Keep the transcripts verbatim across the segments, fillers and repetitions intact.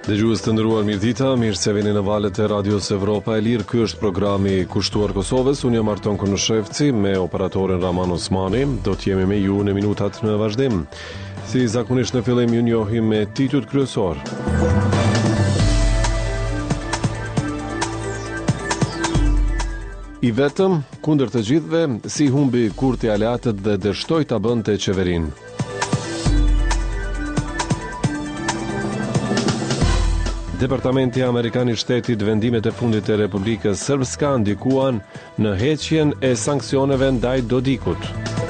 Dëgjues të nderuar, mirëdita, mirë se vini në valët e Radios Evropa e Lirë. Ky është programi Kushtuar Kosovës. Unë jam Arton Konushevci me operatorin Raman Osmani. Do të jemi me ju në minutat në vazhdim. Si zakonisht në fillim ju njohim me titujt kryesor. I vetëm kundër të gjithëve, si humbi Kurti aleatët dhe dështoi ta bënte qeverinë. Departamenti Amerikan i Shtetit vendimet e fundit të Republikës Srpska ndikuan në heqjen e sanksioneve ndaj Dodikut.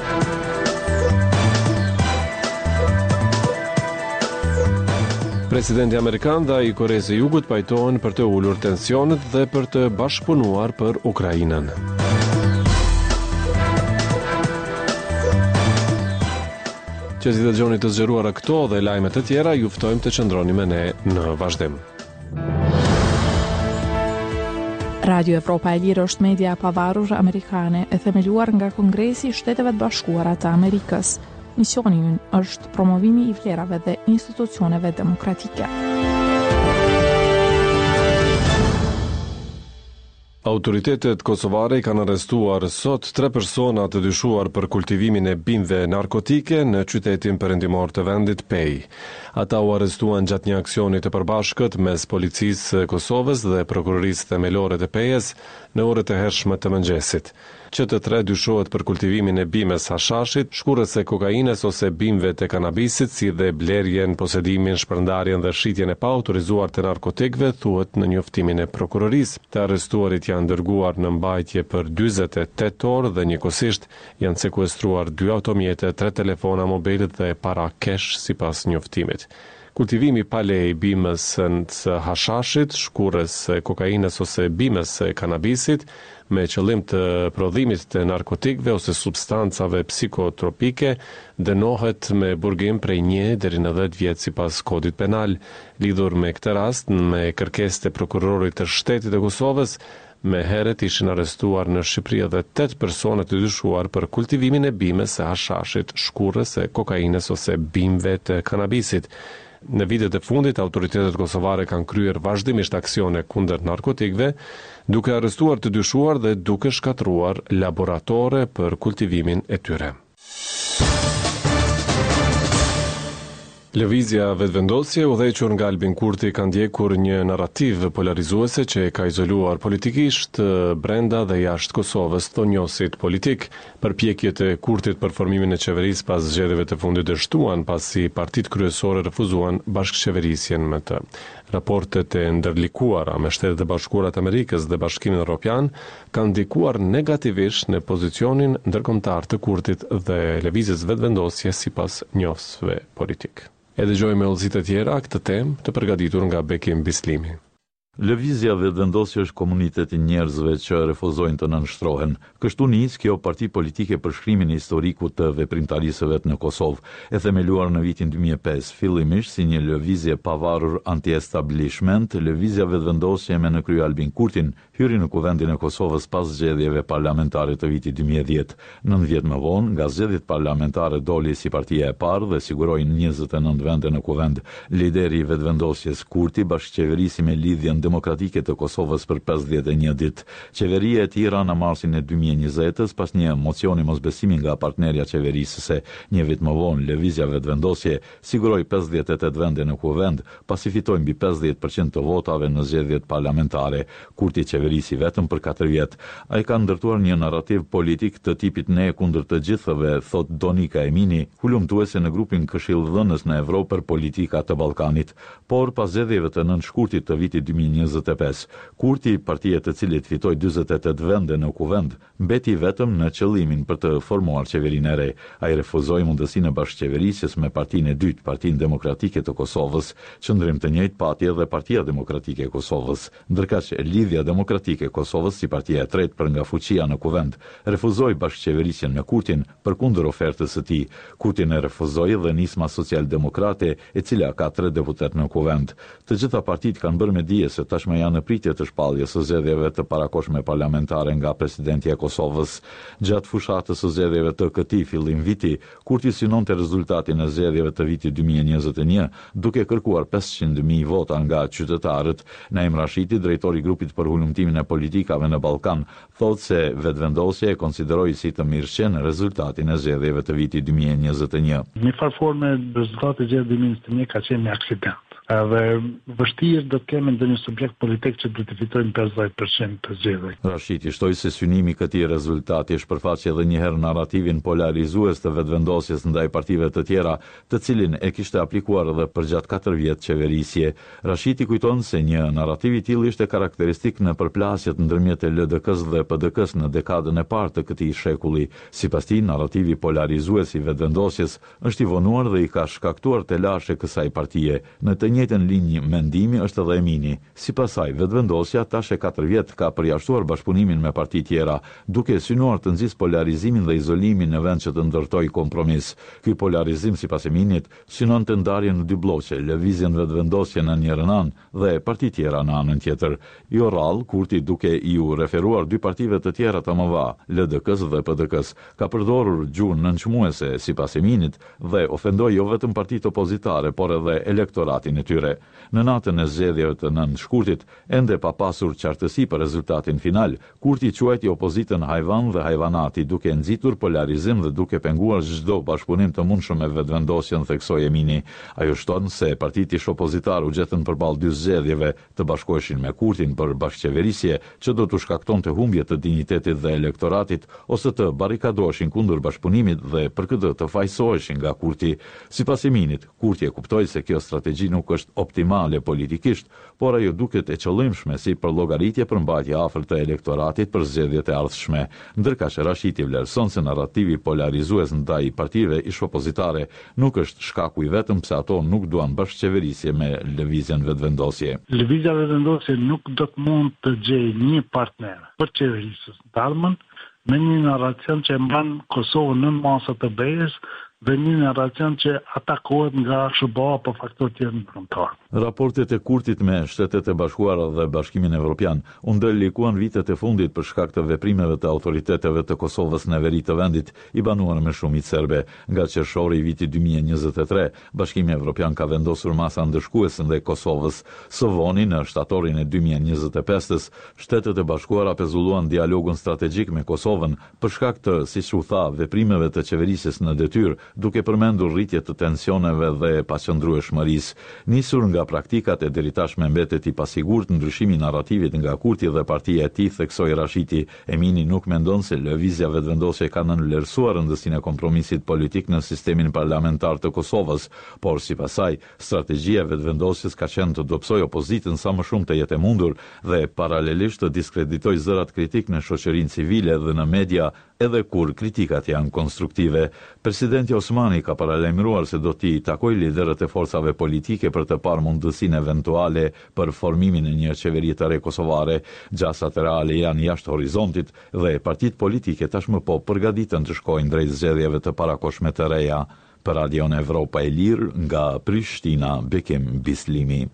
Presidenti Amerikan dhe i Koreas së Jugut pajtohen për të ulur tensionet dhe për të bashkëpunuar për Ukrainën. Që si të gjoni të zgjeruara këto dhe lajmet të tjera, ju ftojmë të qëndroni me ne në vazhdim. Radio Evropa e Lirë është media e pavarur amerikane e themeluar nga Kongresi i Shteteve të Bashkuara të Amerikës. Misioni i ynë është promovimi i vlerave dhe institucioneve demokratike. Autoritetet kosovare kanë arrestuar sot tre persona të dyshuar për kultivimin e bimëve narkotike në qytetin perëndimor të vendit Pej. Ata u arrestuan gjatë një aksioni të përbashkët mes policisë së Kosovës dhe prokurorisë themelore të Pejës në orët e hershme të mëngjesit. Që të tre dyshohet për kultivimin e bimës hashashit, shkurrës së kokainës ose bimëve të kanabisit, si dhe blerjen, posedimin, shpërndarjen dhe shitjen e paautorizuar të narkotikëve, thuhet në njoftimin e prokurorisë. Të arrestuarit janë dërguar në mbajtje për dyzet e tetë orë dhe njëkohësisht janë sekuestruar dy automjete, tre telefona mobilit dhe para kesh sipas njoftimit. Kultivimi pa leje i bimës së hashashit, shkurrës së kokainës ose bimës së kanabisit me qëllim të prodhimit të narkotikëve ose substancave psikotropike dënohet me burgim prej një deri në dhjetë vjet sipas kodit penal. Lidhur me këtë rast, me kërkesë të prokurorit të Shtetit të Kosovës, me heret ishin arrestuar në Shqipëri edhe tetë persona të dyshuar për kultivimin e bimës së hashashit, shkurrës së kokainës ose bimëve të kanabisit. Në vitet e fundit, autoritetet kosovare kanë kryer vazhdimisht aksione kundër narkotikëve, duke arrestuar të dyshuar dhe duke shkatruar laboratore për kultivimin e tyre. Lëvizja vetëvendosje udhëhequr nga Albin Kurti ka ndjekur një narrativ polarizuese që ka izoluar politikisht brenda dhe jashtë Kosovës thonjosit politik. Përpjekjet e Kurtit për formimin e qeverisë pas zgjedhjeve të fundit dështuan pasi partitë kryesore refuzuan bashkëqeverisjen me të. Raportet e ndërlikuara me Shtetet e Bashkuara të Amerikës dhe Bashkimin Evropian kanë ndikuar negativisht në pozicionin ndërkombëtar të Kurtit dhe lëvizjes vetëvendosje sipas njoftësve politik. E dëgjojmë me udhëzitë të tjera këtë temë të përgatitur nga Bekim Bislimi. Lëvizja vetëvendosje është komuniteti njerëzve që refuzojnë të nënshtrohen. Kështu nis kjo parti politike për shkrimin historiku të veprimtarisë vet në Kosovë, e themeluar në vitin dy mijë e pesë, fillimisht si një lëvizje pavarur anti-establishment, lëvizja vetëvendosje me në krye Albin Kurtin hyri në kuvendin e Kosovës pas zgjedhjeve parlamentare të vitit dy mijë e dhjetë. nëntë vjet më vonë, nga zgjedhjet parlamentare doli si partia e parë dhe siguroi njëzet e nëntë vende në kuvend. Lideri i vetëvendosjes Kurti bashkëqeverisi me lidhjen demokratike të Kosovës për pesëdhjetë e një ditë. Qeveria e tira në marsin e dy mijë e njëzet pas një mocioni mosbesimi nga partnerja qeverisëse. Një vit më vonë, lëvizja vetëvendosje siguroi pesëdhjetë e tetë vende në kuvend, pasi fitoi mbi pesëdhjetë përqind të votave në zgjedhjet parlamentare. Kurti qeverisi vetëm për katër vjet. Ai ka ndërtuar një narrativ politik të tipit ne kundër të gjithëve, thot Donika Emini, hulumtuese në grupin këshillëdhënës në Evropë për politika të Ballkanit. Por pas zgjedhjeve të nëntë shkurtit të vitit dy mijë e njëzet e pesë, Kurti, partia të cilit fitoi dyzet e tetë vende në kuvend, mbeti vetëm në qëllimin për të formuar qeverinë e re. Ai refuzoi mundësinë e bashkëqeverisjes me partinë e dytë, Partinë Demokratike të Kosovës, qëndrim të njëjtë pati edhe Partia Demokratike e Kosovës, ndërkaq Lidhja Demokratike e Kosovës si partia e tretë për nga fuqia në kuvend, refuzoi bashkëqeverisjen me Kurtin përkundër ofertës së tij. Kurtin e refuzoi dhe nisma social-demokrate, e cila ka tre deputet në kuvend. Të gjitha partitë kanë bërë me dije se që tashmë janë në pritje të shpalljes së zgjedhjeve të parakohshme parlamentare nga presidenti e Kosovës. Gjatë fushatës së zgjedhjeve të këtij fillim viti, Kurti synonte rezultatin e zgjedhjeve të vitit dy mijë e njëzet e një, duke kërkuar pesëqind mijë vota nga qytetarët. Naim Rashidi, drejtori i grupit për hulumtimin e politikave në Ballkan, thotë se vetvendosja e konsideroi si të mirëqen rezultatin e zgjedhjeve të vitit dy mijë e njëzet e një. Në farë forme rezultati i zgjedhjeve dy mijë e njëzet e një ka qenë një aksident. Dhe vështirë do të kemi ndonjë subjekt politik që do të fitojnë pesëdhjetë përqind të zgjedhjeve. Rashidi shtoi se synimi i këtij rezultati shpërfaqe edhe një herë narratimin polarizues të vetvendosjes ndaj partive të tjera, të cilin e kishte aplikuar edhe për gjatë katër vjet qeverisje. Rashidi kujton se një narrativ i tillë ishte karakteristik në përplasjet ndërmjet L D K-s dhe P D K-s në dekadën e parë të këtij shekulli. Sipas tij, narrativi polarizues i vetvendosjes është i vonuar dhe i ka shkaktuar telashe kësaj partie. Në të njëjtën linjë mendimi është edhe Emini. Sipas saj, vetvendosja tash e katër vjet ka përjashtuar bashkëpunimin me parti tjera, duke synuar të nxjisë polarizimin dhe izolimin në vend që të ndërtojë kompromis. Ky polarizim, sipas Eminit, synon të ndarjen në dy bloqe, lëvizjen vetvendosje në njërin anë dhe parti tjera në anën tjetër. Jo rrallë, Kurti, duke i u referuar dy partive të tjera të mëdha, L D K-s dhe P D K-s, ka përdorur gjuhën nënçmuese, sipas Eminit, dhe ofendoi jo vetëm partitë opozitare, por edhe elektoratin e tyre. Në natën e zgjedhjeve të nëntë shkurtit, ende pa pasur qartësi për rezultatin final, Kurti quajti opozitën hajvan dhe hajvanati, duke nxitur polarizim dhe duke penguar çdo bashkëpunim të mundshëm me vetvendosjen, theksoi Emini. Ajo shton se partitë ish opozitar u gjetën përballë dy zgjedhjeve, të bashkoheshin me Kurtin për bashkëqeverisje, që do t'u shkaktonte humbje të dinjitetit dhe elektoratit, ose të barrikadoheshin kundër bashkëpunimit dhe për këtë të fajsoheshin nga Kurti. Sipas Eminit, Kurti e kuptoi se kjo strategji nuk është optimale politikisht, por ajo duket e qëllimshme si përllogaritje për mbajtje afër të elektoratit për zgjedhjet e ardhshme. Ndërka që Rashidi vlerëson se narrativi polarizues ndaj partive ish opozitare nuk është shkaku i vetëm pse ato nuk duan bashkëqeverisje me lëvizjen vetvendosje. Lëvizja vetvendosje nuk do të mund të gjejë një partner për qeverisës të ardhmen me një narracion që mban Kosovën në masat e B-s dhe një narracion që atakohet nga S B A apo faktorë tjerë ndërkombëtar. Raportet e Kurtit me Shtetet e Bashkuara dhe Bashkimin Evropian u ndërlikuan vitet e fundit për shkak të veprimeve të autoriteteve të Kosovës në veri të vendit, i banuar me shumicë serbe. Nga qershori i vitit dy mijë e njëzet e tre, Bashkimi Evropian ka vendosur masa ndëshkuese ndaj Kosovës. Së voni në shtatorin e dy mijë e njëzet e pesë, Shtetet e Bashkuara pezulluan dialogun strategjik me Kosovën për shkak të, siç u tha, veprimeve të qeverisjes në detyrë, duke përmendur rritje të tensioneve dhe paqëndrueshmërisë. Nisur nga praktikat e deri tashme mbetet i pasigurt ndryshimi i narrativit nga Kurti dhe partia e tij, theksoi Rashidi. Emini nuk mendon se lëvizja vetvendosje ka nënvlerësuar rëndësinë e kompromisit politik në sistemin parlamentar të Kosovës, por sipas saj, strategjia e vetvendosjes ka qenë të dobësojë opozitën sa më shumë të jetë e mundur dhe paralelisht të diskreditojë zërat kritik në shoqërinë civile dhe në media, edhe kur kritikat janë konstruktive. Presidenti Osmani ka paralajmëruar se do t'i takojë liderët e forcave politike për të parë mundësinë eventuale për formimin e një qeveri të re kosovare. Gjasat reale janë jashtë horizontit dhe partitë politike tashmë po përgatiten të shkojnë drejt zgjedhjeve të parakohshme të reja. Për Radion Evropa e Lirë, nga Prishtina, Bekim Bislimi.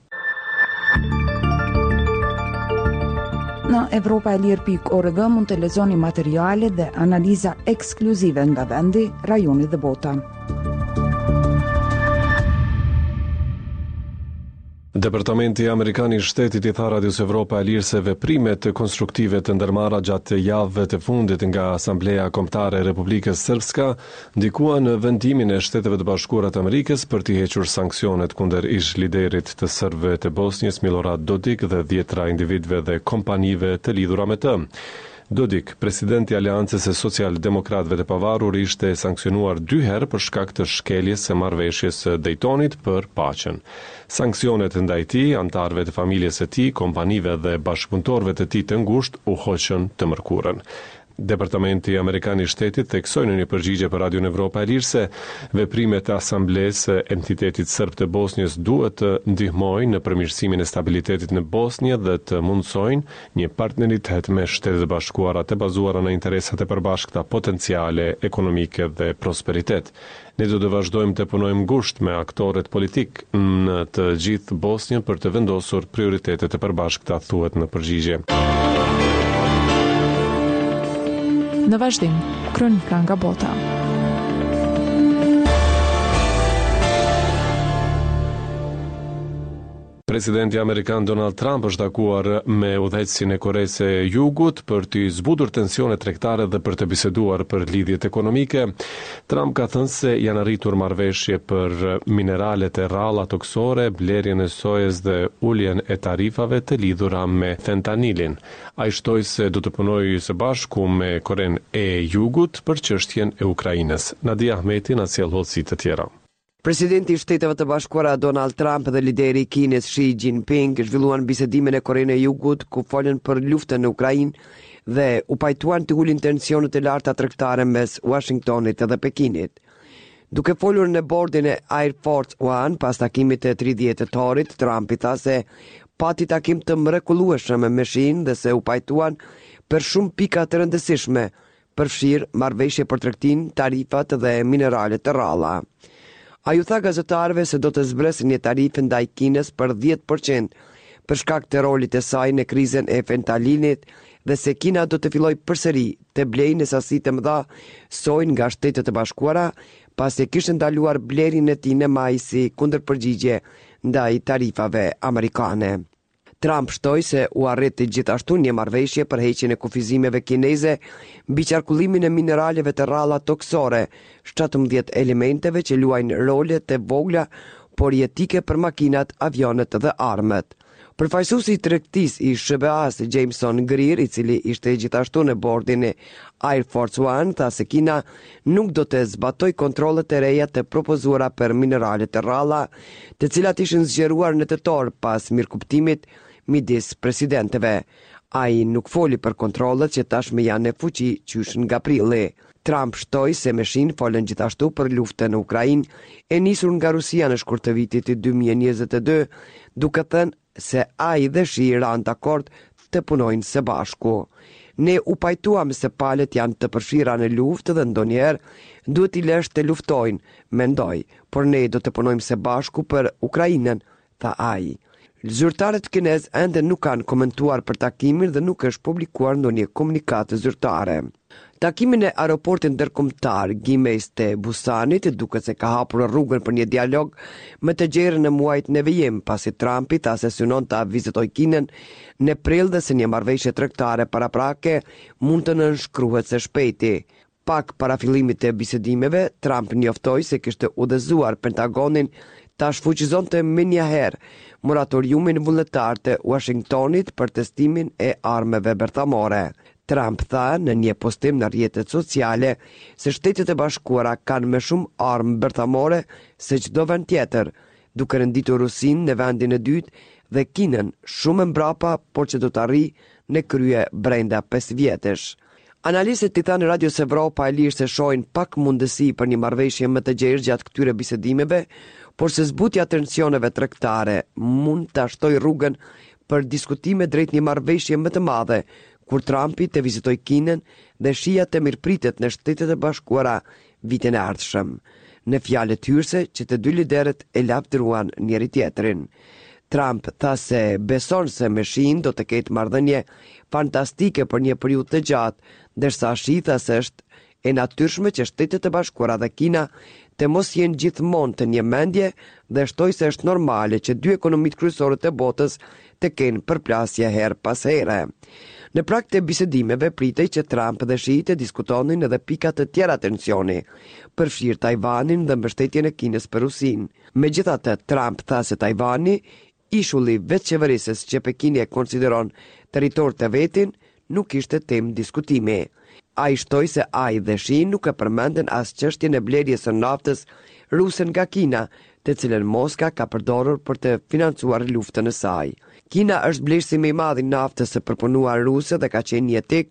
Në evropa e lirë pikë org mund të lexoni materiale dhe analiza ekskluzive nga vendi, rajoni dhe bota. Departamenti Amerikan i Shtetit i tha Radios Evropa e Lirë se veprimet konstruktive të ndërmarra gjatë javëve të fundit nga Asambleja Kombëtare e Republikës Srpska ndikuan në vendimin e Shteteve të Bashkuara të Amerikës për të hequr sanksionet kundër ish liderit të serbëve të Bosnjës Milorad Dodik dhe dhjetra individëve dhe kompanive të lidhura me të. Dodik, presidenti i Aleancës së Social-Demokratëve të Pavarur, ishte sankcionuar dy herë për shkak të shkeljes së marrëveshjes së Daytonit për paqen. Sanksionet ndaj tij, anëtarëve të familjes së tij, kompanive dhe bashkëpunëtorëve të tij të ngushtë u hoqën të mërkurën. Departamenti Amerikan i Shtetit theksoi në një përgjigje për Radion Evropa e Lirë se veprimet e Asamblesë e Entitetit Serb të Bosnjës duhet të ndihmojnë në përmirësimin e stabilitetit në Bosnjë dhe të mundsojnë një partneritet me Shtetet e Bashkuara të bazuara në interesat e përbashkëta potenciale ekonomike dhe prosperitet. Ne do të vazhdojmë të punojmë ngushtë me aktorët politik në të gjithë Bosnjën për të vendosur prioritetet e përbashkëta, thuhet në përgjigje. Në vazhdim, kronika nga bota. Presidenti Amerikan Donald Trump është takuar me udhëheqësin e Koreas së Jugut për të zbutur tensione tregtare dhe për të biseduar për lidhjet ekonomike. Trump ka thënë se janë arritur marrëveshje për mineralet e rralla toksore, blerjen e sojës dhe uljen e tarifave të lidhura me fentanilin. Ai shtoi se do të punojë së bashku me Korenë e Jugut për çështjen e Ukrainës. Nadia Ahmeti na sjell hollësi të tjera. Presidenti i Shteteve të Bashkuara Donald Trump dhe lideri i Kinës Xi Jinping zhvilluan bisedimin e Korenë e Jugut ku folën për luftën në Ukrainë dhe u pajtuan të ulin tensionet e larta tregtare mes Washingtonit dhe Pekinit. Duke folur në bordin e Air Force One pas takimit të tridhjetë tetorit, Trump i tha se pati takim të mrekullueshëm me Xi dhe se u pajtuan për shumë pika të rëndësishme, përfshirë marrëveshje për tregtin, tarifat dhe mineralet të rralla. A ju tha gazetarëve se do të zbresin një tarifë ndaj Kinës për dhjetë përqind për shkak të rolit e saj në krizën e fentalinit dhe se Kina do të filloj përsëri të blejë në sasi të mëdha sojë nga Shtetet e Bashkuara pasi kishte ndaluar blerjen e tij në maj si kundërpërgjigje ndaj tarifave amerikane. Trump shtoi se u arriti gjithashtu një marrëveshje për heqjen e kufizimeve kineze mbi qarkullimin e mineraleve të rralla toksore, shtatëmbëdhjetë elementeve që luajnë role të vogla por jetike për makinat, avionet dhe armët. Përfaqësuesi i tregtisë i S B A-s Jameson Greer, i cili ishte gjithashtu në bordin e Air Force One, tha se Kina nuk do të zbatoj kontrollet e reja të propozuara për mineralet e rralla, të cilat ishin zgjeruar në tetor pas mirëkuptimit midis presidenteve. Ai nuk foli për kontrollet që tashmë janë në fuqi qysh nga prilli. Trump shtoi se me Shin folën gjithashtu për luftën në Ukrainë e nisur nga Rusia në shkurt të vitit dy mijë e njëzet e dy, duke thënë se ai dhe Shi ranë dakord të punojnë së bashku. Ne u pajtuam se palët janë të përfshira në luftë dhe ndonjëherë duhet i lesh të luftojnë, mendoj, por ne do të punojmë së bashku për Ukrainën, tha ai. Zyrtarët kinez ende nuk kanë komentuar për takimin dhe nuk është publikuar ndonjë komunikat zyrtare. Takimin e aeroportit ndërkombëtar Gimes të Busanit duket se ka hapur rrugën për një dialog më të gjerë në muajt në vijim, pasi Trumpi tha se synon ta vizitoj Kinën në prill dhe se një marrëveshje tregtare paraprake mund të nënshkruhet së shpejti. Pak para fillimit të bisedimeve, Trump njoftoi se kishte udhëzuar Pentagonin ta shfuqizonte më një herë moratoriumin vullnetar të Washingtonit për testimin e armëve bërthamore. Trump tha në një postim në rrjetet sociale se Shtetet e Bashkuara kanë më shumë armë bërthamore se çdo vend tjetër, duke renditur Rusinë në vendin e dytë dhe Kinën shumë mbrapa, por që do të arrijë në krye brenda pesë vjetësh. Analistët i thanë Radios Evropa e Lirë se shohin pak mundësi për një marrëveshje më të gjerë gjatë këtyre bisedimeve, por se zbutja tensioneve tregtare mund të ashtoj rrugën për diskutime drejt një marrëveshje më të madhe, kur Trumpi të vizitoj Kinën dhe Shia të mirëpritet në Shtetet e Bashkuara vitin e ardhshëm. Në fjalët hyrëse që të dy liderët e lavdëruan njëri tjetrin. Trump tha se beson se me Shin do të ketë marrëdhënie fantastike për një periudhë të gjatë, ndërsa Shi tha se është e natyrshme që Shtetet e Bashkuara dhe Kina të mos jenë gjithmonë të një mendje dhe shtoi se është normale që dy ekonomitë kryesore të botës të kenë përplasje her pas here. Në prag të bisedimeve pritej që Trump dhe Shi të diskutonin edhe pika të tjera tensioni, përfshirë Tajvanin dhe mbështetjen e Kinës për Rusinë. Megjithatë, Trump tha se Tajvani, ishulli vetëqeverisës që Pekini e konsideron territor të vetin, nuk ishte temë diskutimi. Ai shtoi se ai dhe Shi nuk e përmenden as çështjen e blerjes së naftës ruse nga Kina, të cilën Moska ka përdorur për të financuar luftën e saj. Kina është blerësi më i madh i naftës së përpunuar ruse dhe ka qenë një etik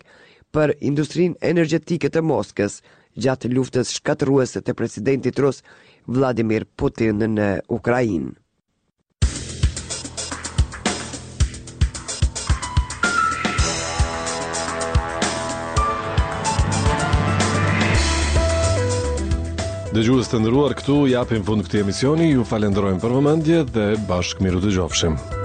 për industrinë energjetike të Moskës gjatë luftës shkatërruese të presidentit rus Vladimir Putin në Ukrainë. Dëgjues të nderuar, këtu japim fund këtij emisioni, ju falenderojmë për vëmendje dhe bashkë miru dëgjofshim.